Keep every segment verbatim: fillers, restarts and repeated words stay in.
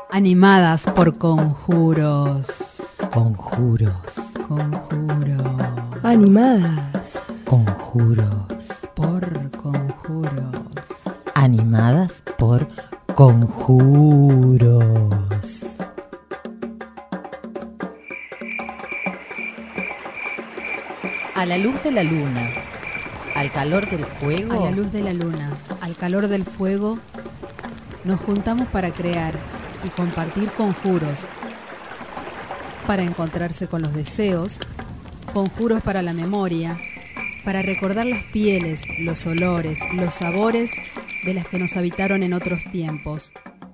Animadas por conjuros. Conjuros. Conjuros. Animadas. Conjuros. Por conjuros. Animadas por conjuros. A la luz de la luna, al calor del fuego. A la luz de la luna, al calor del fuego, nos juntamos para crear y compartir conjuros, para encontrarse con los deseos, conjuros para la memoria, para recordar las pieles, los olores, los sabores de las que nos habitaron en otros tiempos.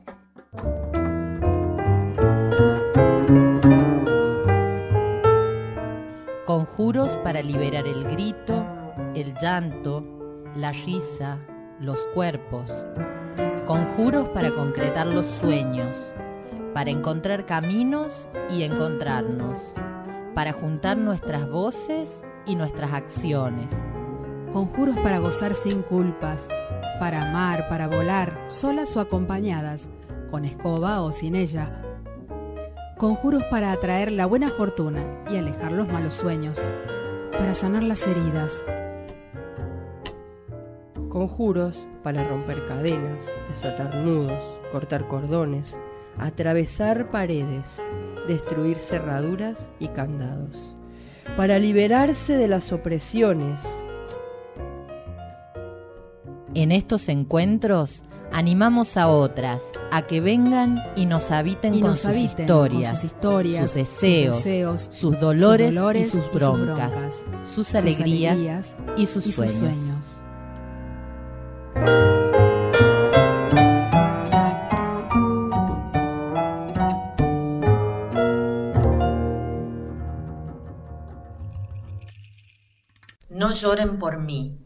Conjuros para liberar el grito, el llanto, la risa, los cuerpos. Conjuros para concretar los sueños, para encontrar caminos y encontrarnos, para juntar nuestras voces y nuestras acciones. Conjuros para gozar sin culpas, para amar, para volar, solas o acompañadas, con escoba o sin ella. Conjuros para atraer la buena fortuna y alejar los malos sueños, para sanar las heridas. Conjuros para romper cadenas, desatar nudos, cortar cordones, atravesar paredes, destruir cerraduras y candados, para liberarse de las opresiones. En estos encuentros animamos a otras a que vengan y nos habiten, y con, nos sus habiten historias, con sus historias, sus deseos, sus, deseos, sus, dolores, sus dolores y sus broncas, y sus, broncas, sus, sus alegrías, alegrías y sus y sueños. Sus sueños. No lloren por mí.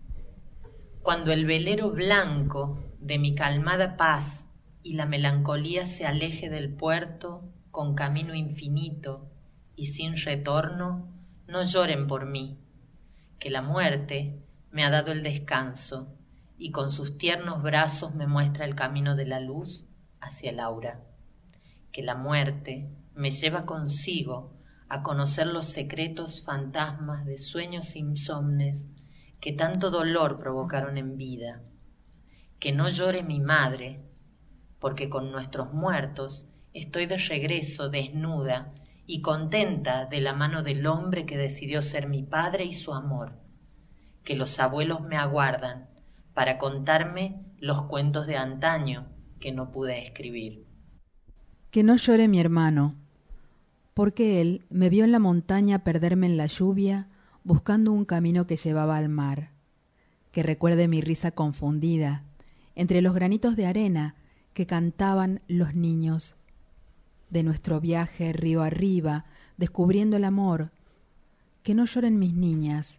Cuando el velero blanco de mi calmada paz y la melancolía se aleje del puerto con camino infinito y sin retorno, no lloren por mí, que la muerte me ha dado el descanso y con sus tiernos brazos me muestra el camino de la luz hacia el aura. Que la muerte me lleva consigo a conocer los secretos fantasmas de sueños insomnes que tanto dolor provocaron en vida. Que no llore mi madre, porque con nuestros muertos estoy de regreso desnuda y contenta de la mano del hombre que decidió ser mi padre y su amor. Que los abuelos me aguardan para contarme los cuentos de antaño que no pude escribir. Que no llore mi hermano, porque él me vio en la montaña perderme en la lluvia buscando un camino que llevaba al mar. Que recuerde mi risa confundida entre los granitos de arena que cantaban los niños de nuestro viaje río arriba, descubriendo el amor. Que no lloren mis niñas,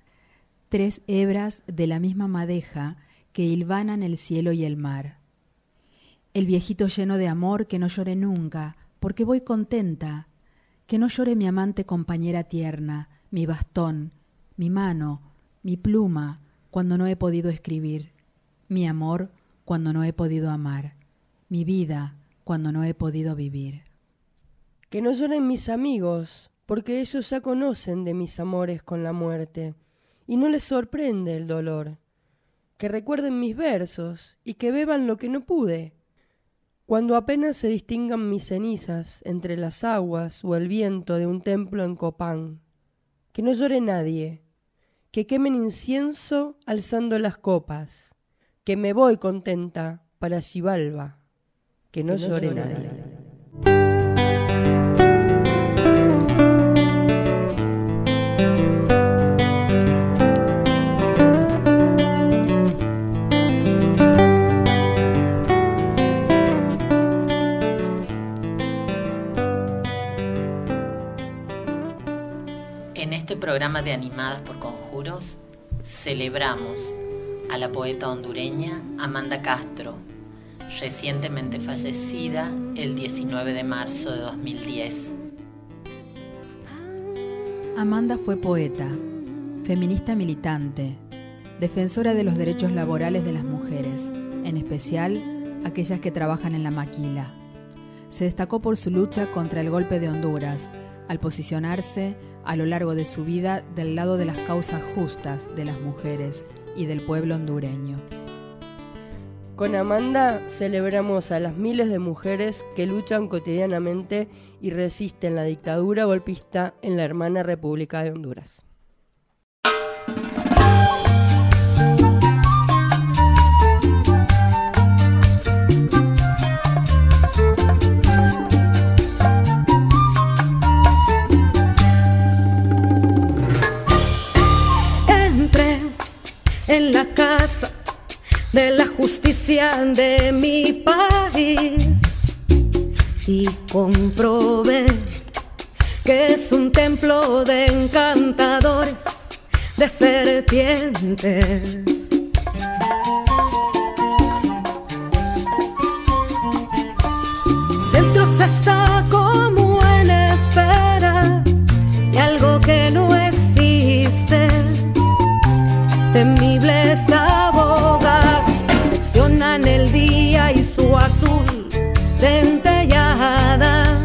tres hebras de la misma madeja que hilvanan el cielo y el mar. El viejito lleno de amor que no llore nunca, porque voy contenta. Que no llore mi amante compañera tierna, mi bastón, mi mano, mi pluma, cuando no he podido escribir, mi amor cuando no he podido amar, mi vida cuando no he podido vivir. Que no lloren mis amigos, porque ellos ya conocen de mis amores con la muerte, y no les sorprende el dolor. Que recuerden mis versos, y que beban lo que no pude, cuando apenas se distingan mis cenizas entre las aguas o el viento de un templo en Copán. Que no llore nadie, que quemen incienso alzando las copas, que me voy contenta para Xibalba, que no, que no llore, llore nadie. nadie. En este programa de Animadas por Conjuros celebramos a la poeta hondureña Amanda Castro, recientemente fallecida el diecinueve de marzo de dos mil diez. Amanda fue poeta, feminista militante, defensora de los derechos laborales de las mujeres, en especial aquellas que trabajan en la maquila. Se destacó por su lucha contra el golpe de Honduras, al posicionarse a lo largo de su vida del lado de las causas justas de las mujeres y del pueblo hondureño. Con Amanda celebramos a las miles de mujeres que luchan cotidianamente y resisten la dictadura golpista en la hermana República de Honduras. Entré en la casa de la justicia de mi país y comprobé que es un templo de encantadores, de serpientes. Dentro se está como en espera de algo que no existe, temibles abogados perfeccionan el día y su azul dentellada,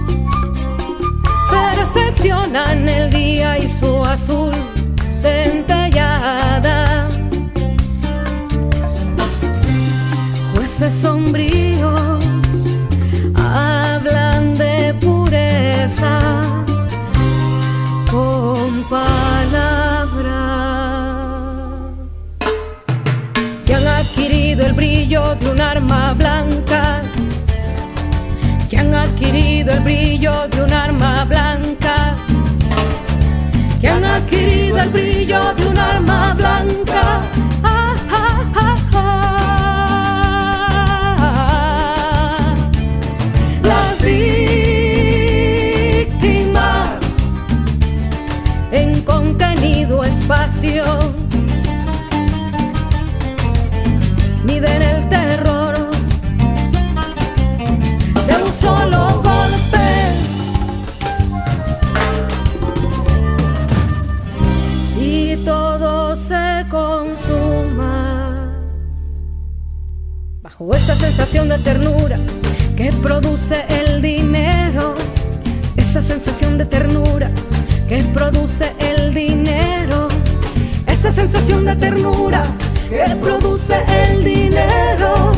perfeccionan el día y su azul dentellada. Jueces sombríos hablan de pureza con palabras que han adquirido el brillo de un arma blanca, que han adquirido el brillo de un arma blanca, que han adquirido el brillo de un arma blanca. Ah, ah, ah, ah. Las víctimas en contenido espacio miden el terror de un solo golpe y todo se consuma bajo esta sensación de ternura que produce el dinero, esa sensación de ternura que produce el dinero, esa sensación de ternura que produce el dinero.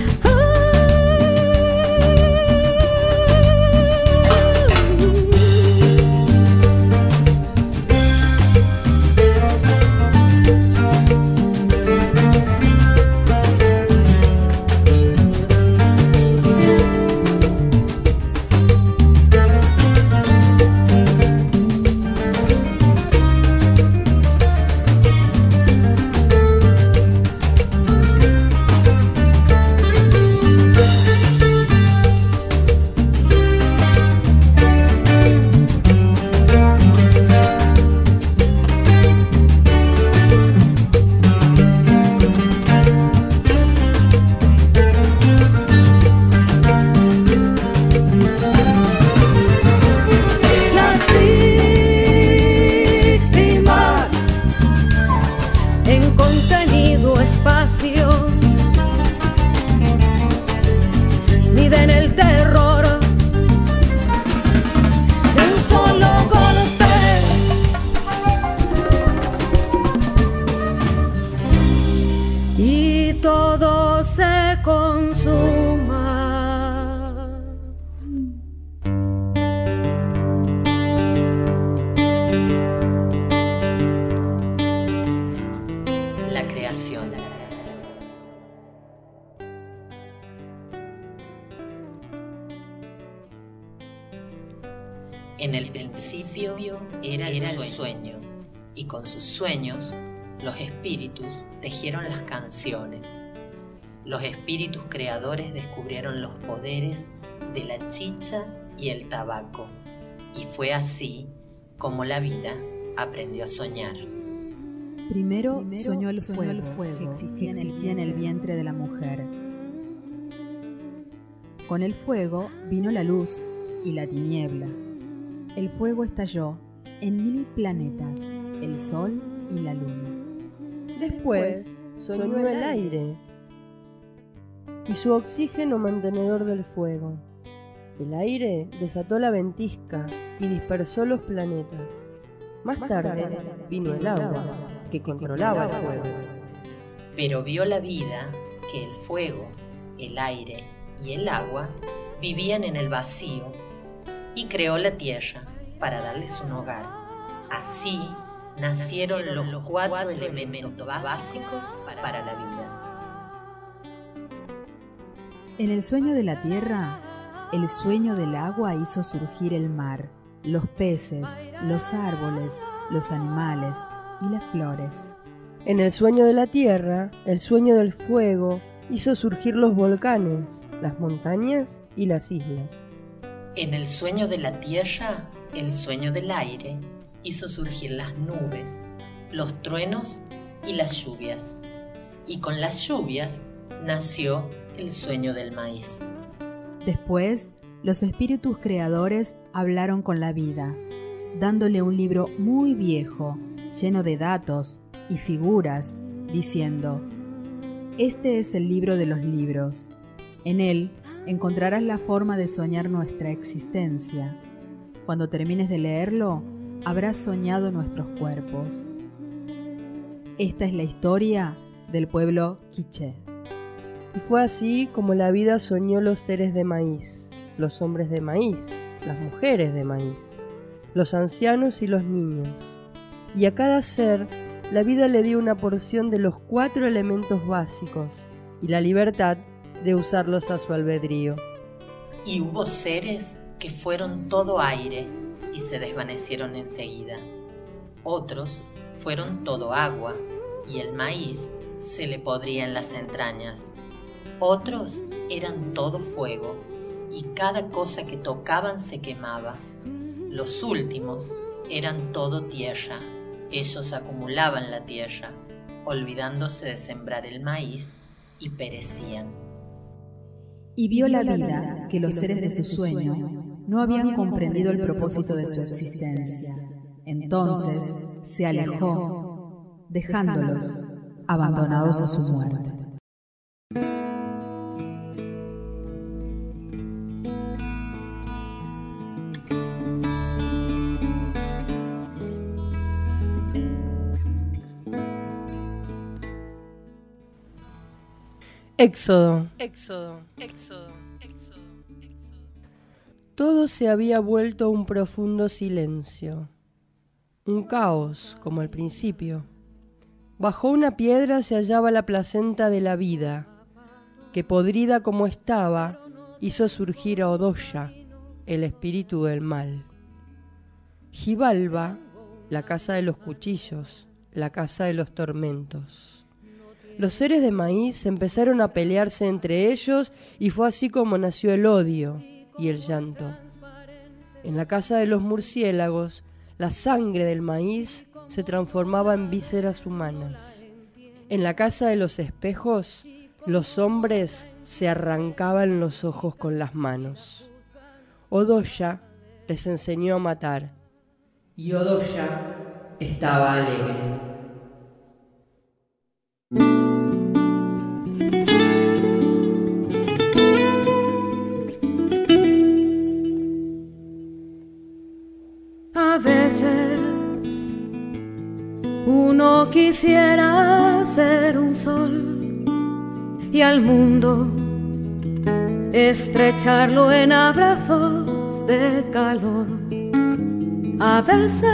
En el principio era el sueño, y con sus sueños los espíritus tejieron las canciones. Los espíritus creadores descubrieron los poderes de la chicha y el tabaco, y fue así como la vida aprendió a soñar. Primero, Primero soñó el fuego, el fuego que existía, que existía en el vientre de la mujer. Con el fuego vino la luz y la tiniebla. El fuego estalló en mil planetas, el sol y la luna. Después soñó el aire y su oxígeno mantenedor del fuego. El aire desató la ventisca y dispersó los planetas. Más tarde vino el agua, que controlaba el fuego. Pero vio la vida que el fuego, el aire y el agua vivían en el vacío y creó la tierra para darles un hogar. Así nacieron los cuatro elementos básicos para la vida. En el sueño de la tierra, el sueño del agua hizo surgir el mar, los peces, los árboles, los animales y las flores. En el sueño de la tierra, el sueño del fuego hizo surgir los volcanes, las montañas y las islas. En el sueño de la tierra, el sueño del aire hizo surgir las nubes, los truenos y las lluvias. Y con las lluvias nació el sueño del maíz. Después, los espíritus creadores hablaron con la vida, dándole un libro muy viejo, lleno de datos y figuras, diciendo: este es el libro de los libros. En él encontrarás la forma de soñar nuestra existencia. Cuando termines de leerlo, habrás soñado nuestros cuerpos. Esta es la historia del pueblo quiché. Y fue así como la vida soñó los seres de maíz, los hombres de maíz, las mujeres de maíz, los ancianos y los niños. Y a cada ser la vida le dio una porción de los cuatro elementos básicos y la libertad de usarlos a su albedrío. Y hubo seres que fueron todo aire y se desvanecieron enseguida. Otros fueron todo agua y el maíz se le podría en las entrañas. Otros eran todo fuego y cada cosa que tocaban se quemaba. Los últimos eran todo tierra. Ellos acumulaban la tierra, olvidándose de sembrar el maíz, y perecían. Y vio la vida que los seres de su sueño no habían comprendido el propósito de su existencia. Entonces se alejó, dejándolos abandonados a su muerte. Éxodo. Éxodo. Éxodo. Éxodo. Éxodo. Todo se había vuelto un profundo silencio, un caos como al principio. Bajo una piedra se hallaba la placenta de la vida, que podrida como estaba, hizo surgir a Odoya, el espíritu del mal. Xibalba, la casa de los cuchillos, la casa de los tormentos. Los seres de maíz empezaron a pelearse entre ellos y fue así como nació el odio y el llanto. En la casa de los murciélagos, la sangre del maíz se transformaba en vísceras humanas. En la casa de los espejos, los hombres se arrancaban los ojos con las manos. Odoya les enseñó a matar y Odoya estaba alegre. A veces uno quisiera ser un sol y al mundo estrecharlo en abrazos de calor. A veces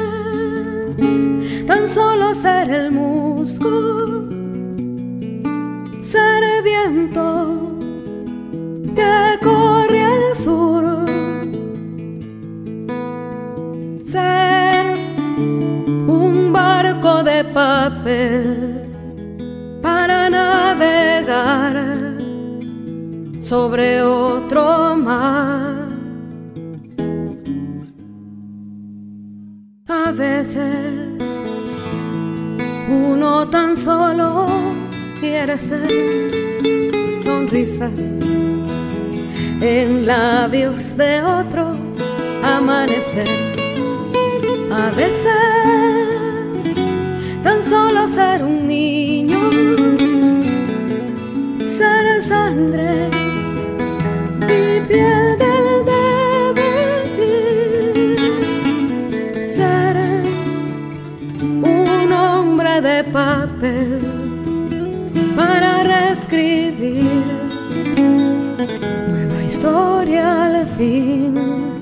tan solo ser el musgo, ser el viento que corre al sur, ser un barco de papel para navegar sobre otro mar. A veces uno tan solo quiere ser sonrisas en labios de otro amanecer. A veces tan solo ser un niño, ser sangre y piel del papel para reescribir nueva historia al fin.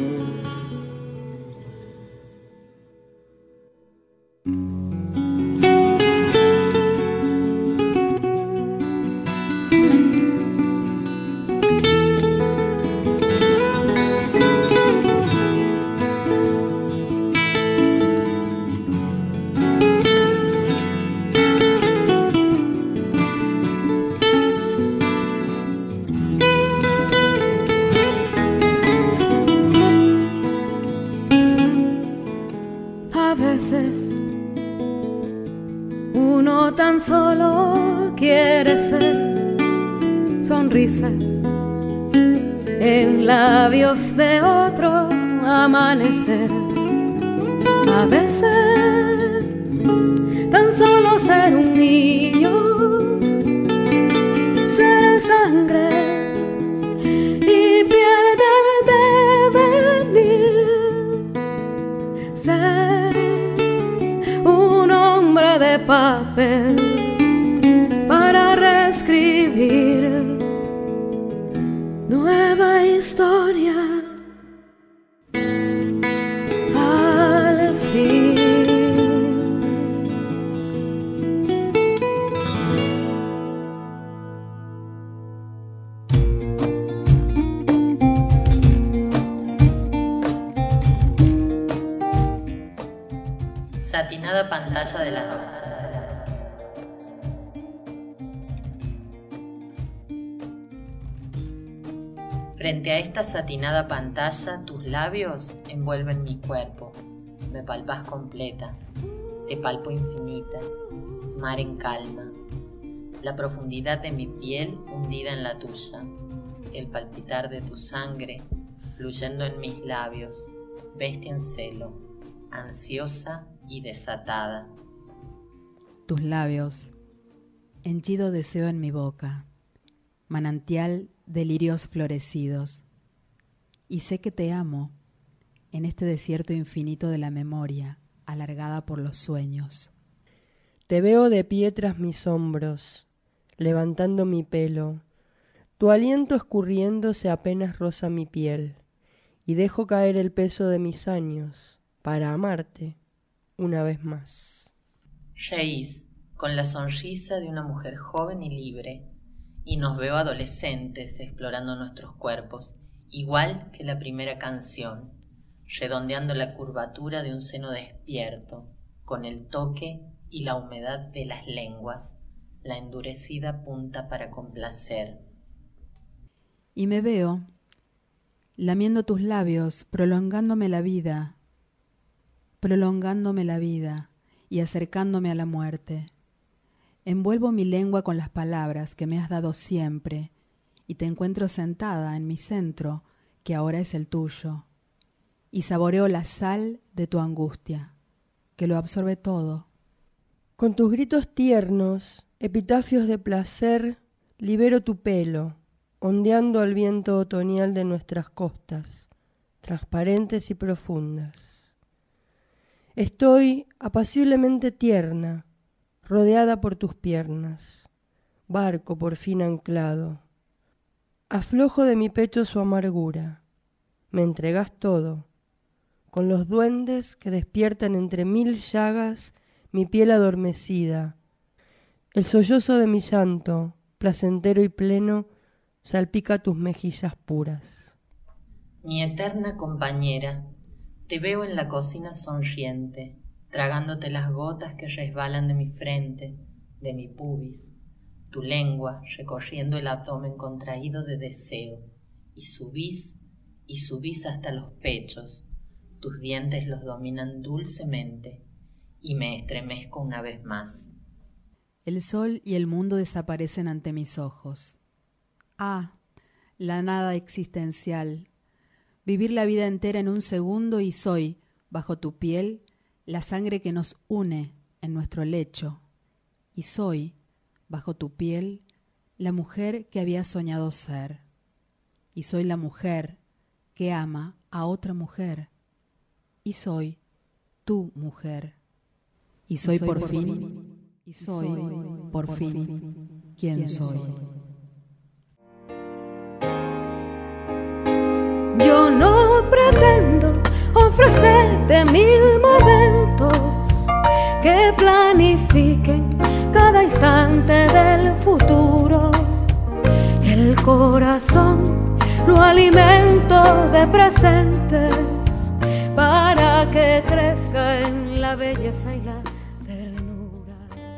Uno tan solo quiere ser sonrisas en labios de otro amanecer. A veces tan solo ser un niño, ser sangre y piel del devenir, ser un hombre de papel para reescribir nueva historia al fin. Satinada pantalla de la noche. Frente a esta satinada pantalla, tus labios envuelven mi cuerpo. Me palpas completa, te palpo infinita, mar en calma. La profundidad de mi piel hundida en la tuya, el palpitar de tu sangre fluyendo en mis labios, bestia en celo, ansiosa y desatada. Tus labios, henchido deseo en mi boca, manantial de lirios florecidos. Y sé que te amo en este desierto infinito de la memoria, alargada por los sueños. Te veo de pie tras mis hombros, levantando mi pelo. Tu aliento escurriéndose apenas roza mi piel, y dejo caer el peso de mis años para amarte una vez más. Reís con la sonrisa de una mujer joven y libre, y nos veo adolescentes explorando nuestros cuerpos, igual que la primera canción, redondeando la curvatura de un seno despierto, con el toque y la humedad de las lenguas, la endurecida punta para complacer. Y me veo lamiendo tus labios, prolongándome la vida, prolongándome la vida y acercándome a la muerte. Envuelvo mi lengua con las palabras que me has dado siempre y te encuentro sentada en mi centro, que ahora es el tuyo, y saboreo la sal de tu angustia, que lo absorbe todo. Con tus gritos tiernos, epitafios de placer, libero tu pelo, ondeando al viento otoñal de nuestras costas, transparentes y profundas. Estoy apaciblemente tierna, rodeada por tus piernas, barco por fin anclado. Aflojo de mi pecho su amargura, me entregas todo, con los duendes que despiertan entre mil llagas mi piel adormecida. El sollozo de mi llanto, placentero y pleno, salpica tus mejillas puras. Mi eterna compañera, te veo en la cocina sonriente, tragándote las gotas que resbalan de mi frente, de mi pubis, tu lengua recorriendo el abdomen contraído de deseo, y subís y subís hasta los pechos, tus dientes los dominan dulcemente, y me estremezco una vez más. El sol y el mundo desaparecen ante mis ojos. Ah, la nada existencial. Vivir la vida entera en un segundo y soy, bajo tu piel, la sangre que nos une en nuestro lecho. Y soy, bajo tu piel, la mujer que había soñado ser. Y soy la mujer que ama a otra mujer. Y soy tu mujer. Y soy, y soy por, por fin, fin Y soy, por fin, quien soy. Yo no pretendo ofrecerte mil momentos que planifiquen cada instante del futuro. El corazón lo alimento de presentes para que crezca en la belleza y la ternura.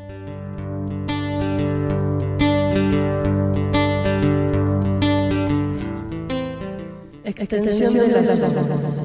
Extensión de la luna.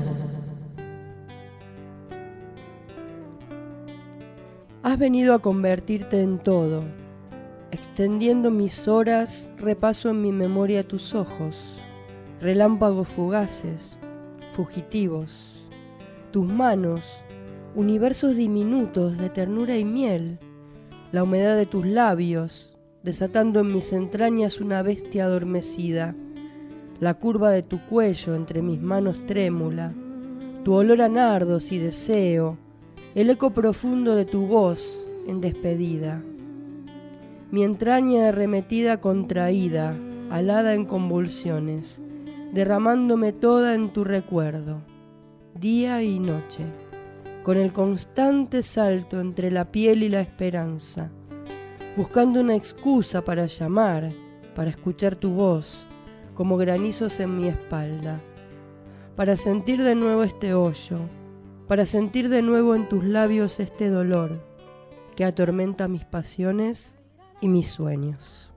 Has venido a convertirte en todo. Extendiendo mis horas, repaso en mi memoria tus ojos, relámpagos fugaces, fugitivos, tus manos, universos diminutos de ternura y miel, la humedad de tus labios, desatando en mis entrañas una bestia adormecida, la curva de tu cuello entre mis manos trémula, tu olor a nardos y deseo, el eco profundo de tu voz en despedida. Mi entraña arremetida contraída, alada en convulsiones, derramándome toda en tu recuerdo, día y noche, con el constante salto entre la piel y la esperanza, buscando una excusa para llamar, para escuchar tu voz, como granizos en mi espalda, para sentir de nuevo este hoyo, para sentir de nuevo en tus labios este dolor que atormenta mis pasiones y mis sueños.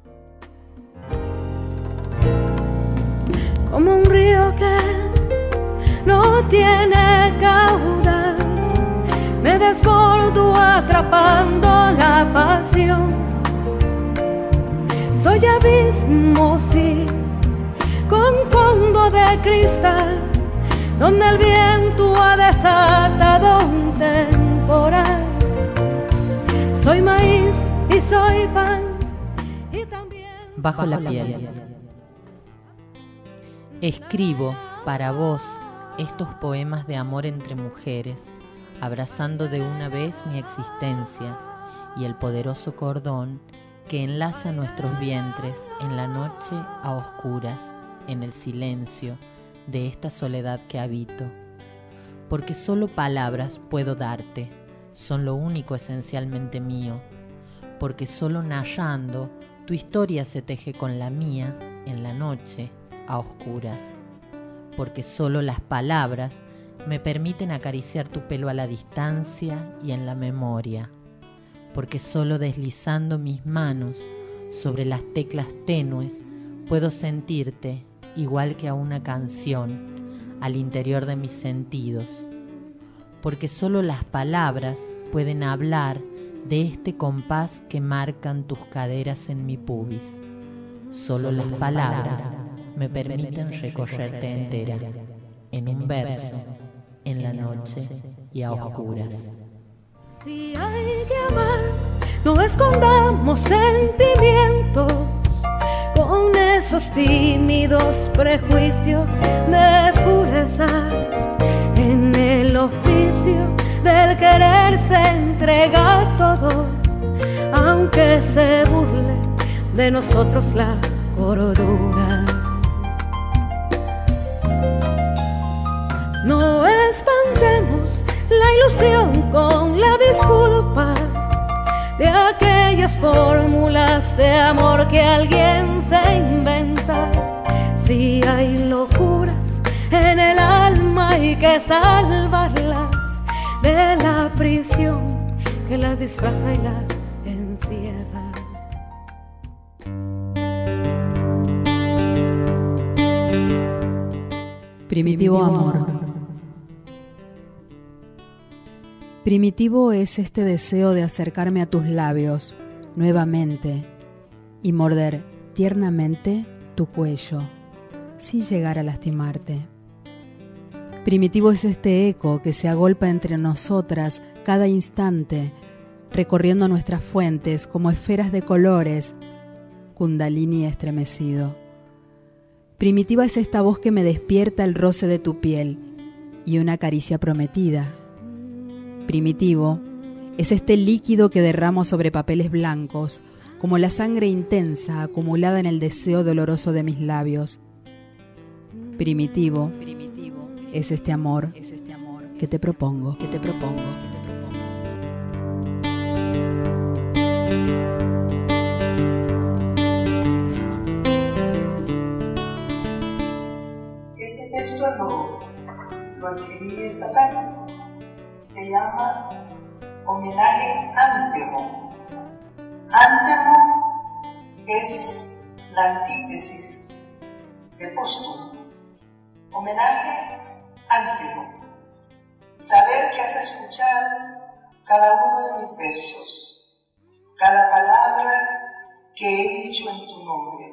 Como un río que no tiene caudal, me desbordo atrapando la pasión. Soy abismo, sí, con fondo de cristal, donde el viento ha desatado un temporal. Soy maíz y soy pan y también Bajo la piel. Escribo para vos estos poemas de amor entre mujeres, abrazando de una vez mi existencia y el poderoso cordón que enlaza nuestros vientres en la noche a oscuras, en el silencio de esta soledad que habito. Porque solo palabras puedo darte, son lo único esencialmente mío. Porque solo narrando tu historia se teje con la mía en la noche a oscuras. Porque solo las palabras me permiten acariciar tu pelo a la distancia y en la memoria. Porque solo deslizando mis manos sobre las teclas tenues puedo sentirte igual que a una canción al interior de mis sentidos. Porque solo las palabras pueden hablar de este compás que marcan tus caderas en mi pubis. Solo las palabras me permiten recorrerte entera, en un verso, en la noche y a oscuras. Si hay que amar, no escondamos sentimientos con esos tímidos prejuicios de pureza. En el oficio del querer se entrega todo, aunque se burle de nosotros la cordura. No espantemos la ilusión con la disculpa de aquellas fórmulas de amor que alguien se inventa. Si hay locuras en el alma hay que salvarlas de la prisión que las disfraza y las encierra. Primitivo amor. Primitivo es este deseo de acercarme a tus labios nuevamente y morder tiernamente tu cuello, sin llegar a lastimarte. Primitivo es este eco que se agolpa entre nosotras cada instante, recorriendo nuestras fuentes como esferas de colores, kundalini estremecido. Primitiva es esta voz que me despierta el roce de tu piel y una caricia prometida. Primitivo Es este líquido que derramo sobre papeles blancos, como la sangre intensa acumulada en el deseo doloroso de mis labios. Primitivo, primitivo es este amor, es este amor que te propongo, que te propongo, que te propongo. Este texto lo, lo escribí esta tarde. Se llama Homenaje Ántemo. Ántemo es la antítesis de póstumo. Homenaje ántemo. Saber que has escuchado cada uno de mis versos, cada palabra que he dicho en tu nombre.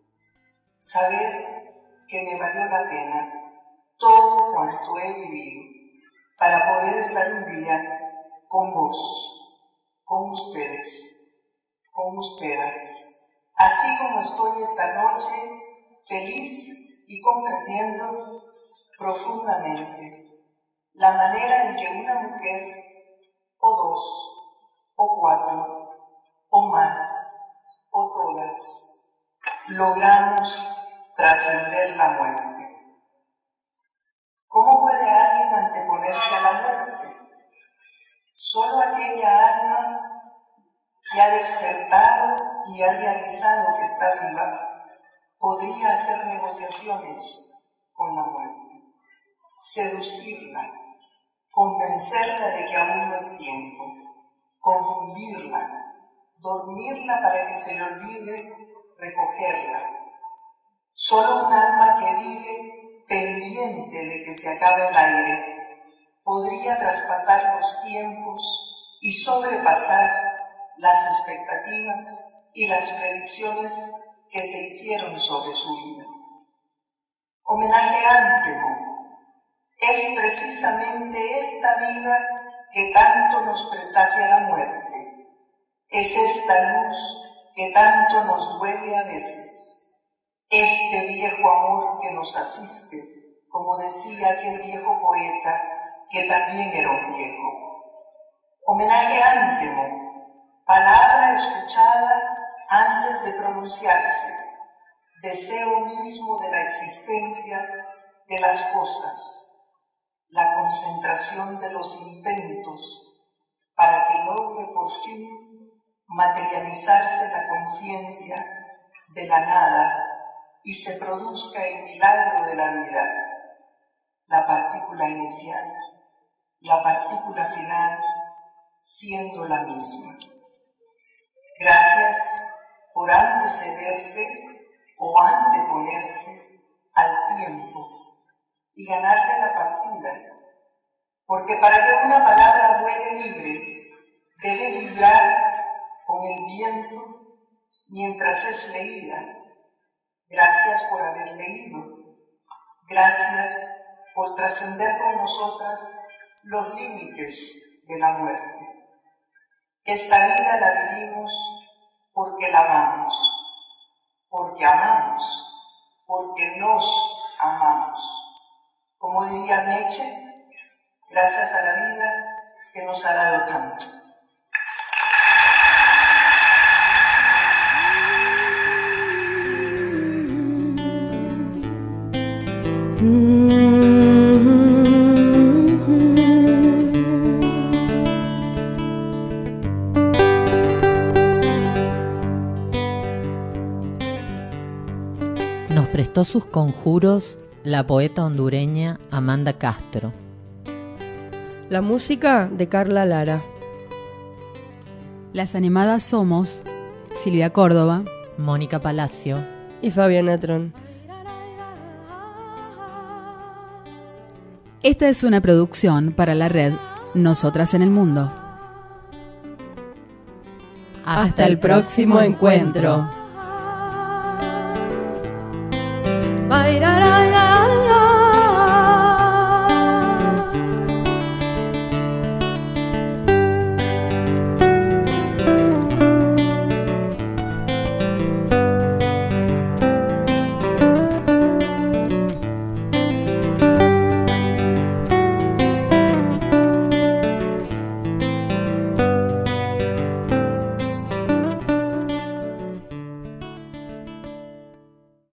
Saber que me valió la pena todo cuanto he vivido para poder estar un día con vos, con ustedes, con ustedes, así como estoy esta noche, feliz y comprendiendo profundamente la manera en que una mujer, o dos, o cuatro, o más, o todas, logramos trascender la muerte. ¿Cómo puede alguien anteponerse a la muerte? Solo aquella alma que ha despertado y ha realizado que está viva podría hacer negociaciones con la muerte, seducirla, convencerla de que aún no es tiempo, confundirla, dormirla para que se le olvide, recogerla. Solo un alma que vive pendiente de que se acabe el aire podría traspasar los tiempos y sobrepasar las expectativas y las predicciones que se hicieron sobre su vida. Homenaje ántemo es precisamente esta vida que tanto nos presagia la muerte. Es esta luz que tanto nos duele a veces. Este viejo amor que nos asiste, como decía aquel viejo poeta, que también era un viejo. Homenaje ántemo, palabra escuchada antes de pronunciarse, deseo mismo de la existencia de las cosas, la concentración de los intentos para que logre por fin materializarse la conciencia de la nada y se produzca el milagro de la vida, la partícula inicial, la partícula final siendo la misma. Gracias por antecederse o anteponerse al tiempo y ganarle la partida, porque para que una palabra vuele libre debe vibrar con el viento mientras es leída. Gracias por haber leído. Gracias por trascender con nosotras los límites de la muerte. Esta vida la vivimos porque la amamos, porque amamos, porque nos amamos. Como diría Nietzsche, gracias a la vida que nos ha dado tanto. Nos prestó sus conjuros la poeta hondureña Amanda Castro. La música de Carla Lara. Las animadas somos Silvia Córdoba, Mónica Palacio y Fabiana Tron. Esta es una producción para la red Nosotras en el Mundo. Hasta, Hasta el próximo encuentro. Bairará